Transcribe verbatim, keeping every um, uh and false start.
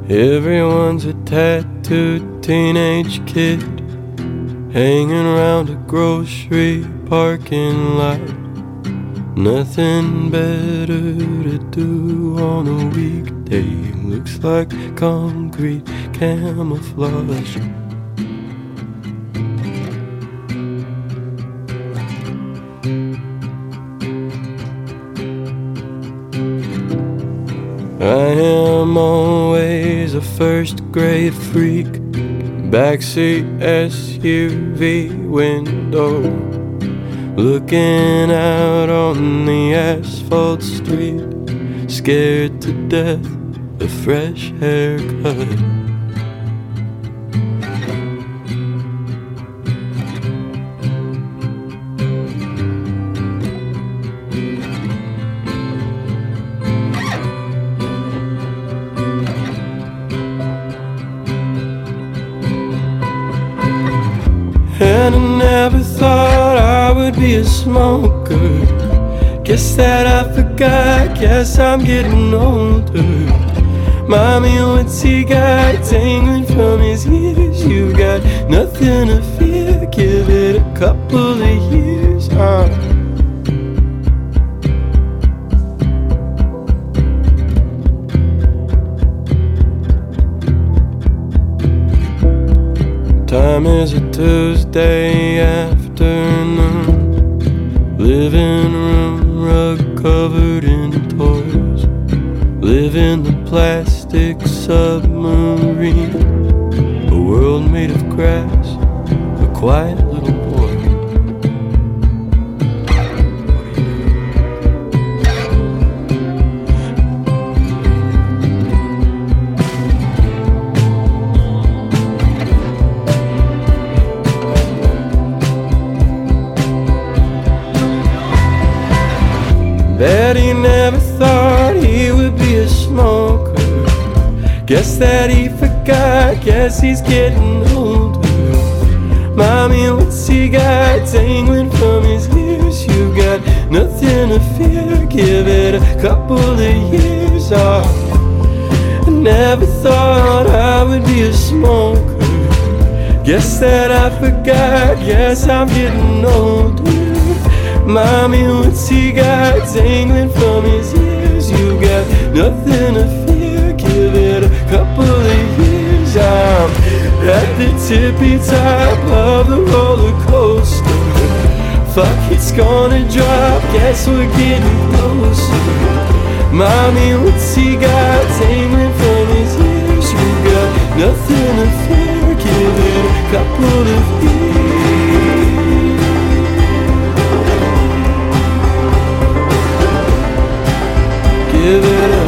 Everyone's a tattooed teenage kid hanging around a grocery parking lot. Nothing better to do on a weekday. Looks like concrete camouflage. I am always a first grade freak, backseat S U V window, looking out on the asphalt street, scared to death, a fresh haircut. And I never thought I would be a smoker. Guess that I forgot, guess I'm getting older. Mommy, what's he got dangling from his ears? You got nothing to fear, give it a couple of years, huh? Time is a Tuesday afternoon, living room rug covered in toys, live in the plastic submarine, a world made of grass, a quiet little boy. Bet he never thought he would be a smoker. Guess that he forgot, guess he's getting older. Mommy, what's he got dangling from his ears? You got nothing to fear, give it a couple of years. Oh, I never thought I would be a smoker. Guess that I forgot, guess I'm getting older. Mommy, what's he got dangling from his ears? You got nothing to fear, give it a couple of years. I'm at the tippy top of the roller coaster. Fuck, it's gonna drop, guess we're getting closer. Mommy, what's he got dangling from his ears? You got nothing to fear, give it a couple of years. Give it a